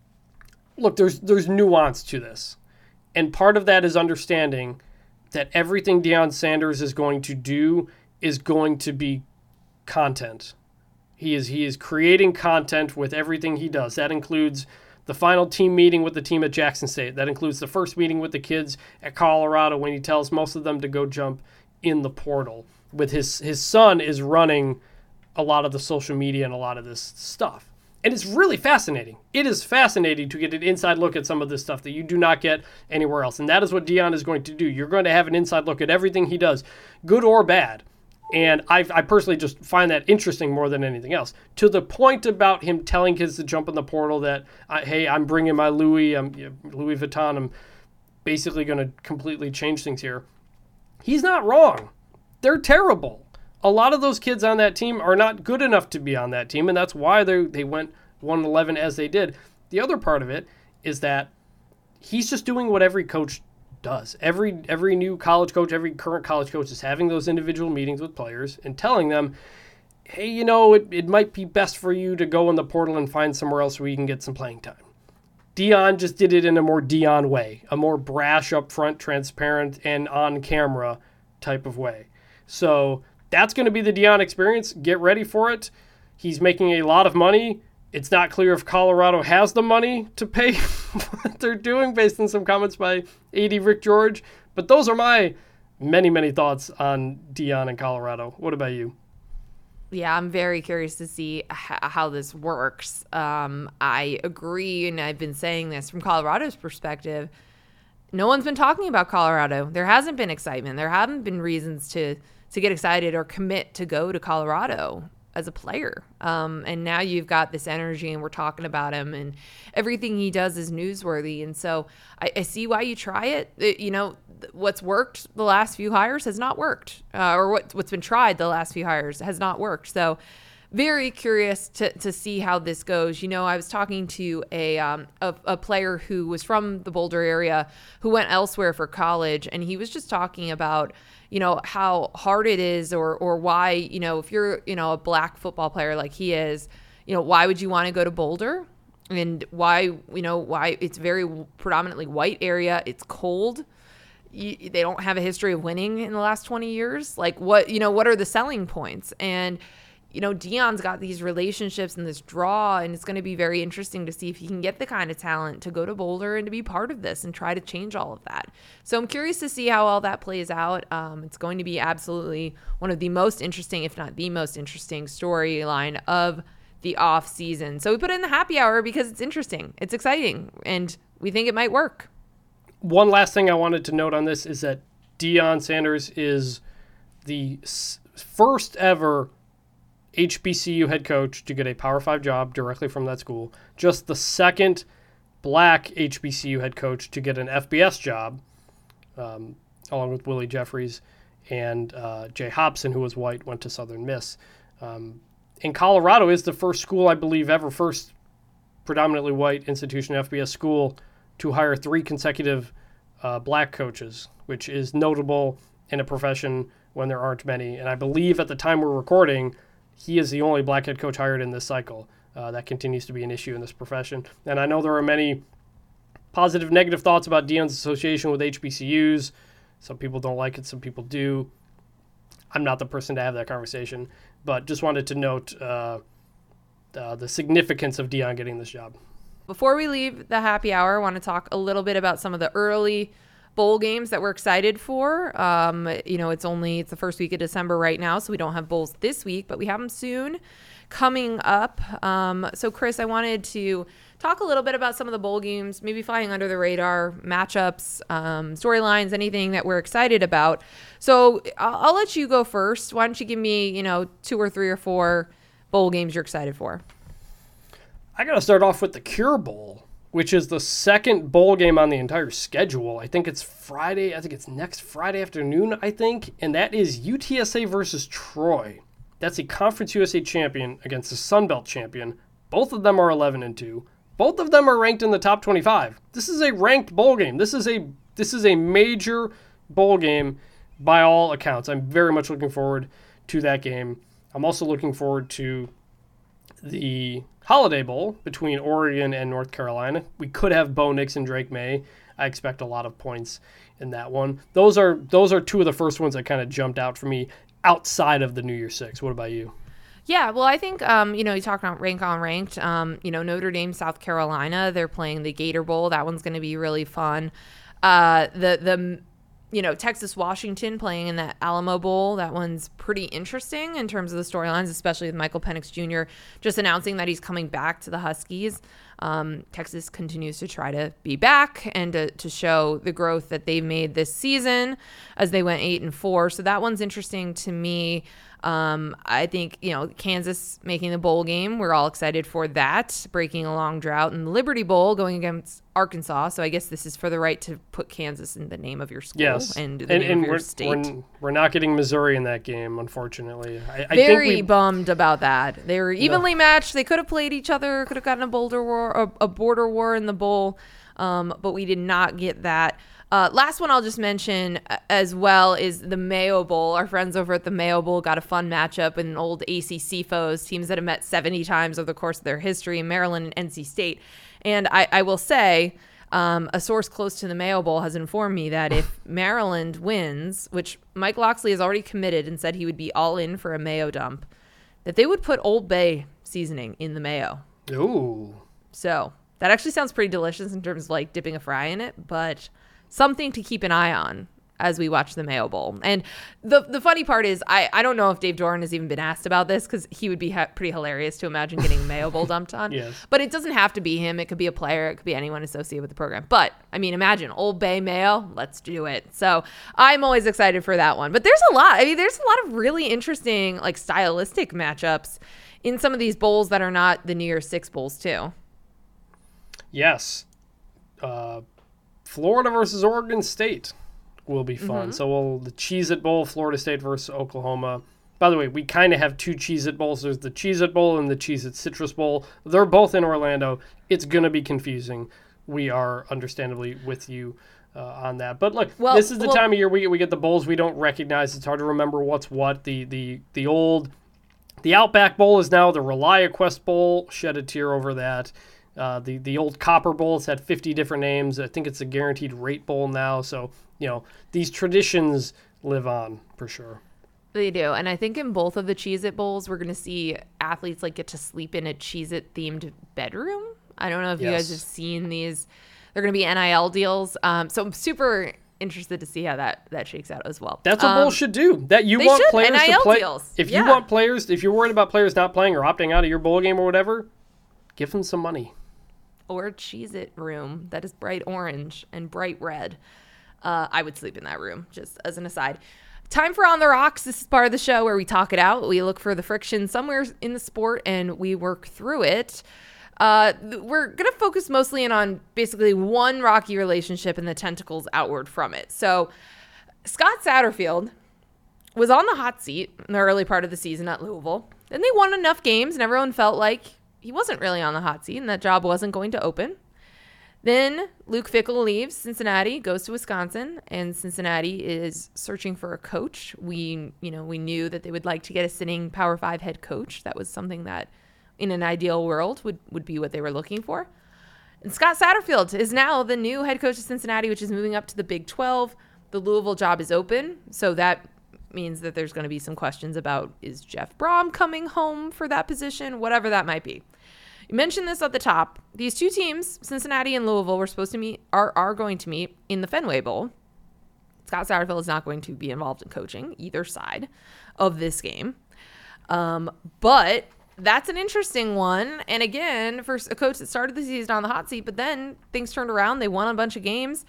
look, there's there's nuance to this. And part of that is understanding that everything Deion Sanders is going to do is going to be content. He is he is creating content with everything he does. That includes the final team meeting with the team at Jackson State. That includes the first meeting with the kids at Colorado when he tells most of them to go jump in the portal. With his his son is running a lot of the social media and a lot of this stuff. And it's really fascinating. It is fascinating to get an inside look at some of this stuff that you do not get anywhere else. And that is what Deion is going to do. You're going to have an inside look at everything he does, good or bad. And I, I personally just find that interesting more than anything else. To the point about him telling kids to jump in the portal that, uh, hey, I'm bringing my Louis, I'm, you know, Louis Vuitton, I'm basically going to completely change things here. He's not wrong. They're terrible. A lot of those kids on that team are not good enough to be on that team, and that's why they they went one and eleven as they did. The other part of it is that he's just doing what every coach does. Every every new college coach, every current college coach is having those individual meetings with players and telling them, hey, you know, it, it might be best for you to go in the portal and find somewhere else where you can get some playing time. Deion just did it in a more Deion way, a more brash, upfront, transparent, and on-camera type of way. So that's going to be the Deion experience. Get ready for it. He's making a lot of money. It's not clear if Colorado has the money to pay what they're doing based on some comments by A D Rick George. But those are my many, many thoughts on Deion in Colorado. What about you? Yeah, I'm very curious to see h- how this works. Um, I agree, and I've been saying this from Colorado's perspective. No one's been talking about Colorado. There hasn't been excitement. There haven't been reasons to to get excited or commit to go to Colorado as a player. Um, and now you've got this energy and we're talking about him and everything he does is newsworthy. And so I, I see why you try it. it. You know, what's worked the last few hires has not worked, uh, or what, what's been tried the last few hires has not worked. So very curious to, to see how this goes. You know, I was talking to a, um, a a player who was from the Boulder area who went elsewhere for college, and he was just talking about, you know, how hard it is, or or why, you know, if you're, you know, a black football player like he is, you know, why would you want to go to Boulder? And why, you know, why it's very predominantly white area. It's cold. You, they don't have a history of winning in the last twenty years. Like, what, you know, what are the selling points? And you know, Deion's got these relationships and this draw, and it's going to be very interesting to see if he can get the kind of talent to go to Boulder and to be part of this and try to change all of that. So I'm curious to see how all that plays out. Um, it's going to be absolutely one of the most interesting, if not the most interesting storyline of the off season. So we put it in the happy hour because it's interesting. It's exciting, and we think it might work. One last thing I wanted to note on this is that Deion Sanders is the s- first ever H B C U head coach to get a Power Five job directly from that school. Just the second black H B C U head coach to get an F B S job, um, along with Willie Jeffries and uh, Jay Hobson, who was white, went to Southern Miss. Um, and Colorado is the first school, I believe, ever, first predominantly white institution F B S school to hire three consecutive uh, black coaches, which is notable in a profession when there aren't many. And I believe at the time we're recording, he is the only black head coach hired in this cycle. Uh, that continues to be an issue in this profession. And I know there are many positive, negative thoughts about Deion's association with H B C Us. Some people don't like it, some people do. I'm not the person to have that conversation, but just wanted to note uh, uh, the significance of Deion getting this job. Before we leave the happy hour, I want to talk a little bit about some of the early bowl games that we're excited for. Um, you know, it's only, it's the first week of December right now, so we don't have bowls this week, but we have them soon coming up. Um, so Chris, I wanted to talk a little bit about some of the bowl games, maybe flying under the radar, matchups, um, storylines, anything that we're excited about. So I'll, I'll let you go first. Why don't you give me, you know, two or three or four bowl games you're excited for? I got to start off with the Cure Bowl, which is the second bowl game on the entire schedule. I think it's Friday. I think it's next Friday afternoon, I think. And that is U T S A versus Troy. That's a Conference U S A champion against the Sun Belt champion. Both of them are eleven and two. Both of them are ranked in the top twenty-five. This is a ranked bowl game. This is a this is a major bowl game by all accounts. I'm very much looking forward to that game. I'm also looking forward to the Holiday Bowl between Oregon and North Carolina. We could have Bo Nix and Drake May. I expect a lot of points in that one. Those are those are two of the first ones that kind of jumped out for me outside of the New Year's Six. What about you? Yeah, well, I think, um, you know, you talk about rank on ranked, um, you know, Notre Dame, South Carolina, they're playing the Gator Bowl. That one's going to be really fun. Uh, the, the, you know, Texas, Washington playing in the Alamo Bowl. That one's pretty interesting in terms of the storylines, especially with Michael Penix Junior just announcing that he's coming back to the Huskies. Um, Texas continues to try to be back and to, to show the growth that they've made this season as they went eight and four. So that one's interesting to me. Um, I think, you know, Kansas making the bowl game, we're all excited for that, breaking a long drought, and the Liberty Bowl going against Arkansas. So I guess this is for the right to put Kansas in the name of your school yes. and the and, name and of your we're, state. We're, we're not getting Missouri in that game, unfortunately. I, I Very think we, bummed about that. They were evenly no. matched. They could have played each other, could have gotten a Boulder war, a, a border war in the bowl, um, but we did not get that. Uh, last one I'll just mention as well is the Mayo Bowl. Our friends over at the Mayo Bowl got a fun matchup in old A C C foes, teams that have met seventy times over the course of their history, Maryland and N C State. And I, I will say, um, a source close to the Mayo Bowl has informed me that if Maryland wins, which Mike Locksley has already committed and said he would be all in for a Mayo dump, that they would put Old Bay seasoning in the Mayo. Ooh. So that actually sounds pretty delicious in terms of like dipping a fry in it, but something to keep an eye on as we watch the Mayo Bowl. And the the funny part is, I, I don't know if Dave Doran has even been asked about this, because he would be ha- pretty hilarious to imagine getting Mayo Bowl dumped on. Yes. But it doesn't have to be him. It could be a player. It could be anyone associated with the program. But, I mean, imagine Old Bay Mayo. Let's do it. So I'm always excited for that one. But there's a lot. I mean, there's a lot of really interesting, like, stylistic matchups in some of these bowls that are not the New Year's Six bowls, too. Yes. Uh Florida versus Oregon State will be fun. Mm-hmm. So we'll, the Cheez-It Bowl, Florida State versus Oklahoma. By the way, we kind of have two Cheez-It Bowls. There's the Cheez-It Bowl and the Cheez-It Citrus Bowl. They're both in Orlando. It's going to be confusing. We are understandably with you uh, on that. But look, well, this is the well, time of year we, we get the bowls we don't recognize. It's hard to remember what's what. The the the old, the Outback Bowl is now the ReliaQuest Bowl. Shed a tear over that. Uh, the, the old Copper Bowl, it's had fifty different names. I think it's a Guaranteed Rate Bowl now. So, you know, these traditions live on for sure. They do. And I think in both of the Cheez-It Bowls, we're going to see athletes like get to sleep in a Cheez-It themed bedroom. I don't know if yes. you guys have seen these. They're going to be N I L deals. Um, so I'm super interested to see how that, that shakes out as well. That's what um, bowls should do. That you want should. players N I L to play. Deals. If yeah. you want players, if you're worried about players not playing or opting out of your bowl game or whatever, give them some money. Or a Cheez-It room that is bright orange and bright red. Uh, I would sleep in that room, just as an aside. Time for On the Rocks. This is part of the show where we talk it out. We look for the friction somewhere in the sport and we work through it. Uh, we're going to focus mostly in on basically one rocky relationship and the tentacles outward from it. So Scott Satterfield was on the hot seat in the early part of the season at Louisville. Then they won enough games and everyone felt like he wasn't really on the hot seat and that job wasn't going to open. Then Luke Fickell leaves Cincinnati, goes to Wisconsin, and Cincinnati is searching for a coach. We, you know, we knew that they would like to get a sitting Power Five head coach. That was something that, in an ideal world, would, would be what they were looking for. And Scott Satterfield is now the new head coach of Cincinnati, which is moving up to the Big twelve. The Louisville job is open, so that means that there's going to be some questions about, is Jeff Brom coming home for that position, whatever that might be. You mentioned this at the top. These two teams, Cincinnati and Louisville, were supposed to meet, are, are going to meet in the Fenway Bowl. Scott Satterfield is not going to be involved in coaching either side of this game. Um, but that's an interesting one. And again, for a coach that started the season on the hot seat, but then things turned around. They won a bunch of games.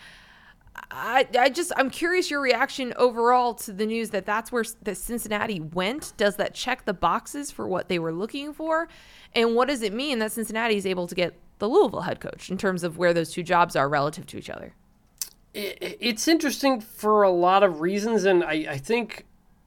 I, I just, I'm curious your reaction overall to the news that that's where the Cincinnati went. Does that check the boxes for what they were looking for? And what does it mean that Cincinnati is able to get the Louisville head coach in terms of where those two jobs are relative to each other? It's interesting for a lot of reasons. And I, I think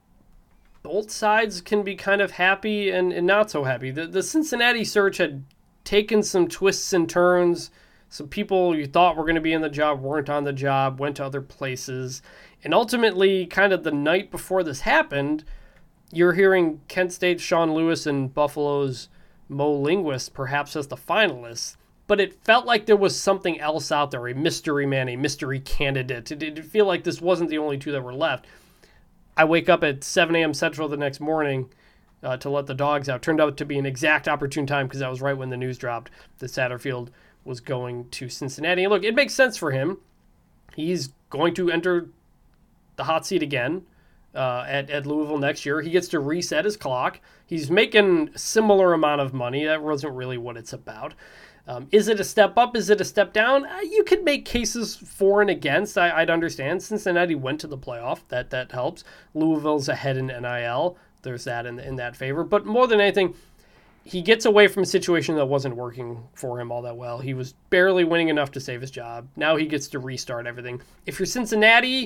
both sides can be kind of happy and, and not so happy. The, the Cincinnati search had taken some twists and turns. Some people you thought were going to be in the job weren't on the job, went to other places. And ultimately, kind of the night before this happened, you're hearing Kent State's Sean Lewis and Buffalo's Mo Linguist perhaps as the finalists. But it felt like there was something else out there, a mystery man, a mystery candidate. It did feel like this wasn't the only two that were left. I wake up at seven a.m. Central the next morning uh, to let the dogs out. Turned out to be an exact opportune time because that was right when the news dropped that Satterfield was going to Cincinnati. And look, it makes sense for him. He's going to enter the hot seat again uh, at, at Louisville next year. He gets to reset his clock. He's making a similar amount of money. That wasn't really what it's about. Um, is it a step up? Is it a step down? Uh, you could make cases for and against. I, I'd understand. Cincinnati went to the playoff. That that helps. Louisville's ahead in N I L. There's that in, in that favor. But more than anything, he gets away from a situation that wasn't working for him all that well. He was barely winning enough to save his job. Now he gets to restart everything. If you're Cincinnati,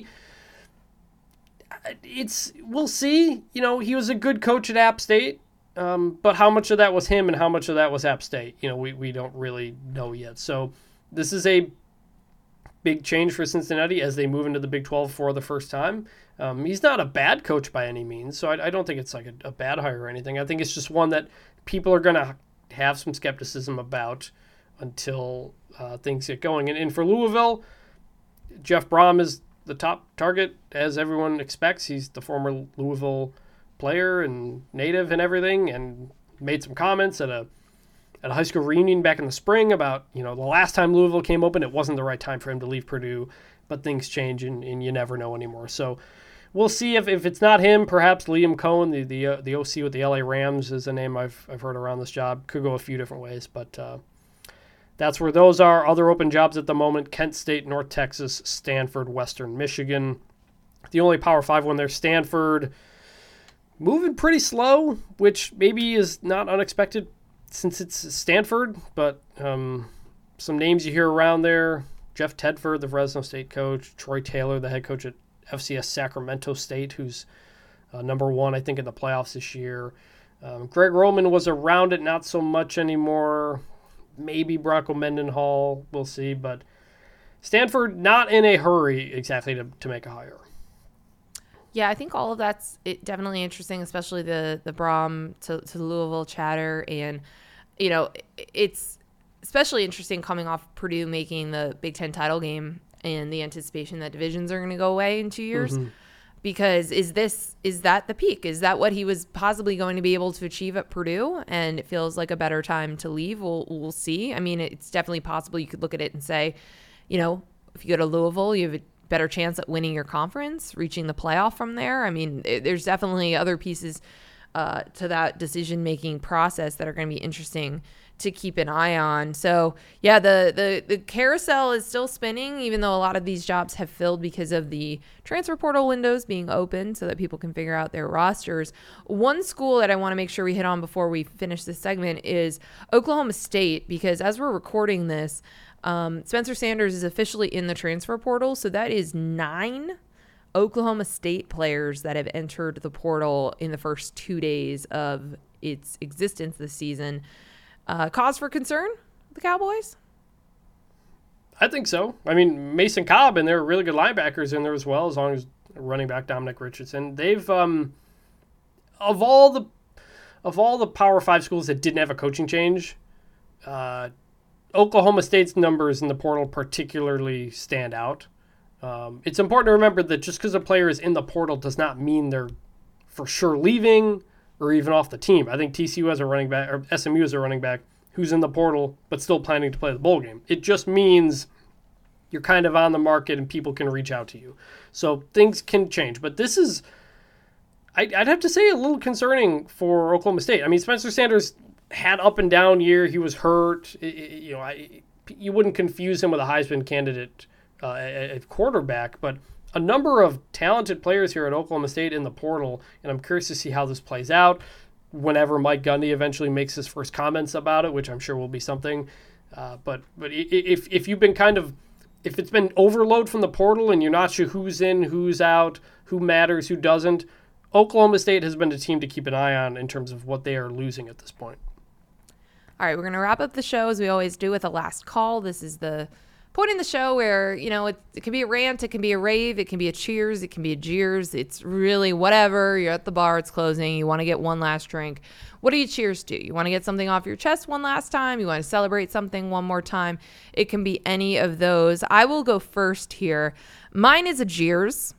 it's we'll see. You know, he was a good coach at App State, um, but how much of that was him and how much of that was App State? You know, we, we don't really know yet. So this is a big change for Cincinnati as they move into the Big twelve for the first time. Um, he's not a bad coach by any means, so I, I don't think it's like a, a bad hire or anything. I think it's just one that people are going to have some skepticism about until uh, things get going. And, and for Louisville, Jeff Brom is the top target, as everyone expects. He's the former Louisville player and native and everything, and made some comments at a at a high school reunion back in the spring about, you know, the last time Louisville came open, it wasn't the right time for him to leave Purdue, but things change and, and you never know anymore. So we'll see if, if it's not him, perhaps Liam Cohen, the the, uh, the O C with the L A Rams is a name I've I've heard around this job. Could go a few different ways, but uh, that's where those are. Other open jobs at the moment: Kent State, North Texas, Stanford, Western Michigan. The only Power Five one there, Stanford, moving pretty slow, which maybe is not unexpected since it's Stanford, but um, some names you hear around there: Jeff Tedford, the Fresno State coach; Troy Taylor, the head coach at F C S Sacramento State, who's uh, number one, I think, in the playoffs this year. Um, Greg Roman was around it, not so much anymore. Maybe Bronco Mendenhall, we'll see. But Stanford, not in a hurry exactly to, to make a hire. Yeah, I think all of that's it, definitely interesting, especially the the Brom to, to Louisville chatter. And, you know, it's especially interesting coming off Purdue making the Big Ten title game and the anticipation that divisions are going to go away in two years. Mm-hmm. Because is this is that the peak? Is that what he was possibly going to be able to achieve at Purdue? And it feels like a better time to leave. We'll we'll see. I mean, it's definitely possible. You could look at it and say, you know, if you go to Louisville, you have a better chance at winning your conference, reaching the playoff from there. I mean, it, there's definitely other pieces uh, to that decision-making process that are going to be interesting to keep an eye on. So yeah, the, the, the carousel is still spinning, even though a lot of these jobs have filled because of the transfer portal windows being open so that people can figure out their rosters. One school that I want to make sure we hit on before we finish this segment is Oklahoma State, because as we're recording this, um, Spencer Sanders is officially in the transfer portal. So that is nine Oklahoma State players that have entered the portal in the first two days of its existence this season. Uh, cause for concern, the Cowboys? I think so. I mean, Mason Cobb, and there are really good linebackers in there as well, as long as running back Dominic Richardson. They've um, of all the of all the Power Five schools that didn't have a coaching change, uh, Oklahoma State's numbers in the portal particularly stand out. Um, it's important to remember that just because a player is in the portal does not mean they're for sure leaving or even off the team. I think T C U has a running back, or S M U has a running back who's in the portal but still planning to play the bowl game. It just means you're kind of on the market and people can reach out to you. So things can change. But this is, I'd have to say, a little concerning for Oklahoma State. I mean, Spencer Sanders had up and down year. He was hurt. You know, I, you wouldn't confuse him with a Heisman candidate uh, at quarterback, but a number of talented players here at Oklahoma State in the portal, and I'm curious to see how this plays out whenever Mike Gundy eventually makes his first comments about it, which I'm sure will be something. Uh, but but if if you've been kind of, if it's been overload from the portal and you're not sure who's in, who's out, who matters, who doesn't, Oklahoma State has been a team to keep an eye on in terms of what they are losing at this point. All right, we're going to wrap up the show as we always do with a last call. This is the point in the show where, you know, it, it can be a rant, it can be a rave, it can be a cheers, it can be a jeers. It's really whatever. You're at the bar, it's closing, you want to get one last drink. What do you cheers to? You want to get something off your chest one last time? You want to celebrate something one more time? It can be any of those. I will go first here. Mine is a jeers.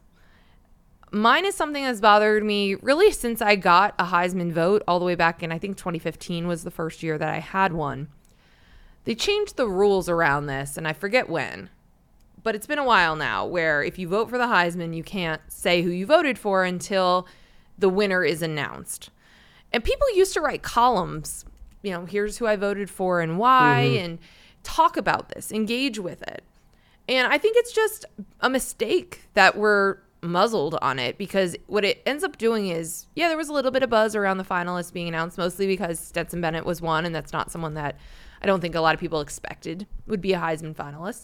Mine is something that's bothered me really since I got a Heisman vote all the way back in, I think twenty fifteen was the first year that I had one. They changed the rules around this, and I forget when, but it's been a while now, where if you vote for the Heisman, you can't say who you voted for until the winner is announced. And people used to write columns, you know, here's who I voted for and why, mm-hmm. and talk about this, engage with it. And I think it's just a mistake that we're muzzled on it, because what it ends up doing is, yeah, there was a little bit of buzz around the finalists being announced, mostly because Stetson Bennett was one, and that's not someone that I don't think a lot of people expected would be a Heisman finalist.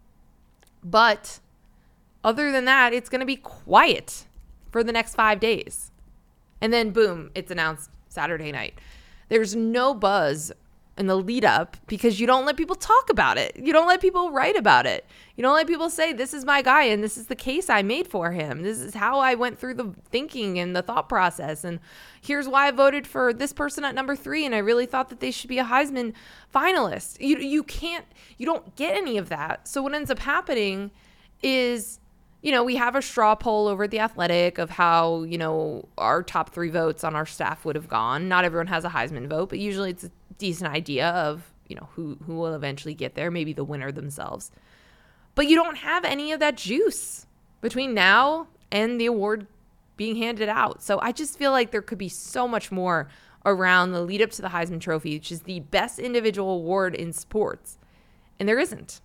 But other than that, it's going to be quiet for the next five days. And then, boom, it's announced Saturday night. There's no buzz in the lead up because you don't let people talk about it. You don't let people write about it. You don't let people say, this is my guy and this is the case I made for him. This is how I went through the thinking and the thought process. And here's why I voted for this person at number three. And I really thought that they should be a Heisman finalist. You, you can't, you don't get any of that. So what ends up happening is, you know, we have a straw poll over at The Athletic of how, you know, our top three votes on our staff would have gone. Not everyone has a Heisman vote, but usually it's a decent idea of, you know, who, who will eventually get there, maybe the winner themselves. But you don't have any of that juice between now and the award being handed out. So I just feel like there could be so much more around the lead up to the Heisman Trophy, which is the best individual award in sports. And there isn't.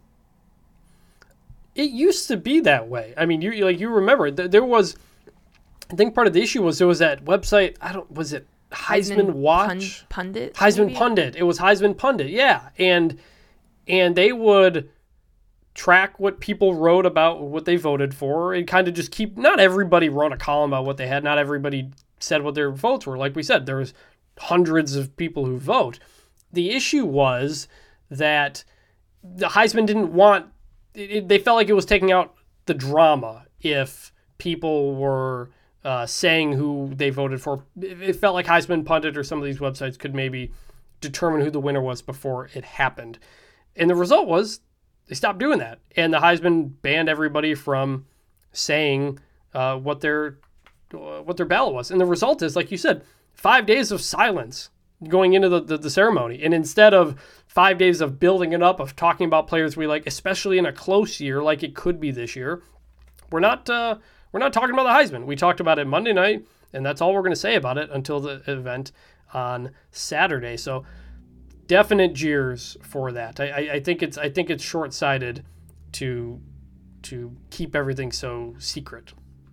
It used to be that way. I mean, you like you remember there was. I think part of the issue was there was that website. I don't. Was it Heisman, Heisman Watch? Pun- Pundit. Heisman maybe? Pundit. It was Heisman Pundit. Yeah, and and they would track what people wrote about what they voted for and kind of just keep. Not everybody wrote a column about what they had. Not everybody said what their votes were. Like we said, there was hundreds of people who vote. The issue was that the Heisman didn't want. It, it, they felt like it was taking out the drama if people were uh, saying who they voted for. It, it felt like Heisman Pundit or some of these websites could maybe determine who the winner was before it happened. And the result was they stopped doing that. And the Heisman banned everybody from saying uh, what their uh, what their ballot was. And the result is, like you said, five days of silence going into the, the, the ceremony. And instead of five days of building it up, of talking about players we like, especially in a close year like it could be this year, we're not uh, we're not talking about the Heisman. We talked about it Monday night, and that's all we're going to say about it until the event on Saturday. So definite jeers for that. I, I, I think it's I think it's short-sighted to to keep everything so secret.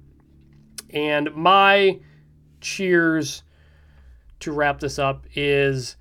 And my cheers to wrap this up is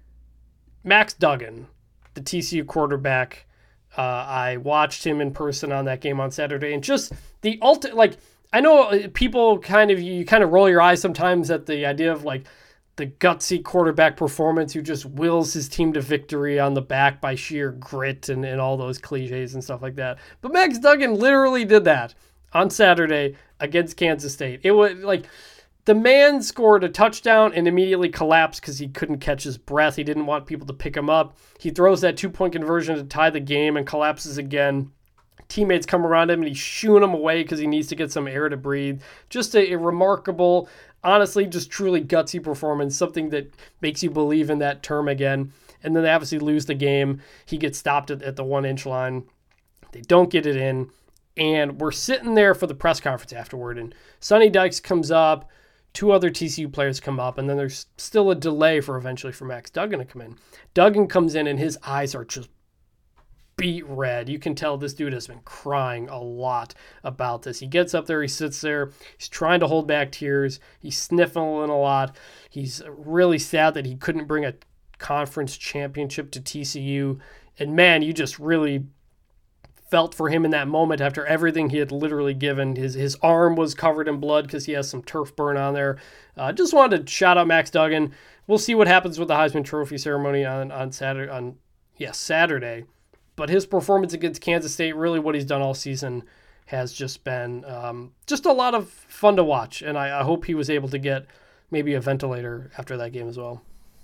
Max Duggan, the T C U quarterback. Uh, I watched him in person on that game on Saturday, and just the ultimate, like, I know people kind of, you kind of roll your eyes sometimes at the idea of like the gutsy quarterback performance who just wills his team to victory on the back by sheer grit and, and all those cliches and stuff like that. But Max Duggan literally did that on Saturday against Kansas State. It was like, the man scored a touchdown and immediately collapsed because he couldn't catch his breath. He didn't want people to pick him up. He throws that two-point conversion to tie the game and collapses again. Teammates come around him and he's shooing him away because he needs to get some air to breathe. Just a, a remarkable, honestly, just truly gutsy performance, something that makes you believe in that term again. And then they obviously lose the game. He gets stopped at, at the one-inch line. They don't get it in. And we're sitting there for the press conference afterward, and Sonny Dykes comes up. Two other T C U players come up, and then there's still a delay for eventually for Max Duggan to come in. Duggan comes in, and his eyes are just beet red. You can tell this dude has been crying a lot about this. He gets up there, he sits there, he's trying to hold back tears, he's sniffling a lot. He's really sad that he couldn't bring a conference championship to T C U. And man, you just really felt for him in that moment after everything he had literally given. His his arm was covered in blood because he has some turf burn on there. Uh, just wanted to shout out Max Duggan. We'll see what happens with the Heisman Trophy ceremony on on Saturday. On yes Saturday, but his performance against Kansas State, really what he's done all season, has just been um, just a lot of fun to watch. And I, I hope he was able to get maybe a ventilator after that game as well.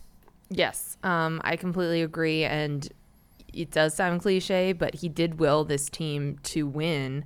Yes, um, I completely agree. And it does sound cliche, but he did will this team to win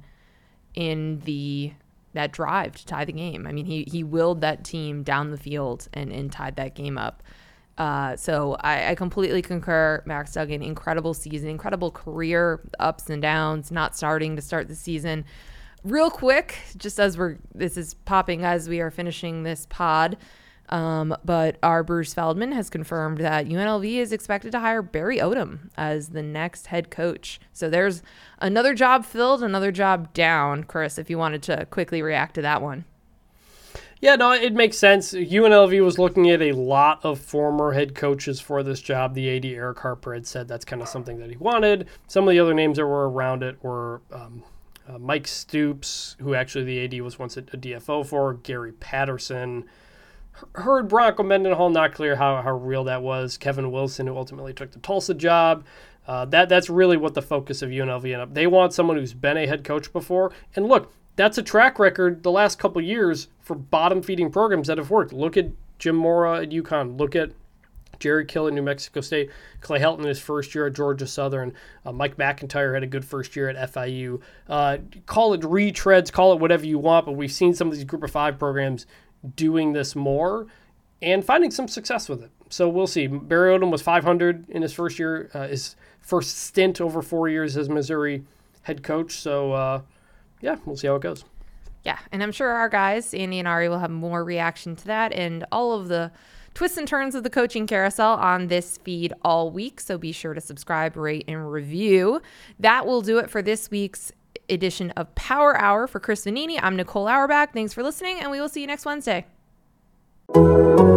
in the that drive to tie the game. I mean, he he willed that team down the field and, and tied that game up. Uh, so I, I completely concur. Max Duggan, incredible season, incredible career, ups and downs, not starting to start the season. Real quick, just as we're this is popping as we are finishing this pod. Um, but our Bruce Feldman has confirmed that U N L V is expected to hire Barry Odom as the next head coach. So there's another job filled, another job down. Chris, if you wanted to quickly react to that one. Yeah, no, it makes sense. U N L V was looking at a lot of former head coaches for this job. The A D, Eric Harper, had said that's kind of something that he wanted. Some of the other names that were around it were um, uh, Mike Stoops, who actually the A D was once a, a D F O for, Gary Patterson. Heard Bronco Mendenhall, not clear how, how real that was. Kevin Wilson, who ultimately took the Tulsa job. Uh, that That's really what the focus of U N L V ended up. They want someone who's been a head coach before. And look, that's a track record the last couple years for bottom-feeding programs that have worked. Look at Jim Mora at UConn. Look at Jerry Kill at New Mexico State. Clay Helton in his first year at Georgia Southern. Uh, Mike McIntyre had a good first year at F I U. Uh, call it retreads, call it whatever you want, but we've seen some of these Group of Five programs doing this more and finding some success with it. So we'll see. Barry Odom was five hundred in his first year, uh, his first stint over four years as Missouri head coach. So, uh, yeah, we'll see how it goes. Yeah, and I'm sure our guys, Andy and Ari, will have more reaction to that and all of the twists and turns of the coaching carousel on this feed all week. So be sure to subscribe, rate, and review. That will do it for this week's edition of Power Hour. For Chris Vanini, I'm Nicole Auerbach. Thanks for listening, and we will see you next Wednesday.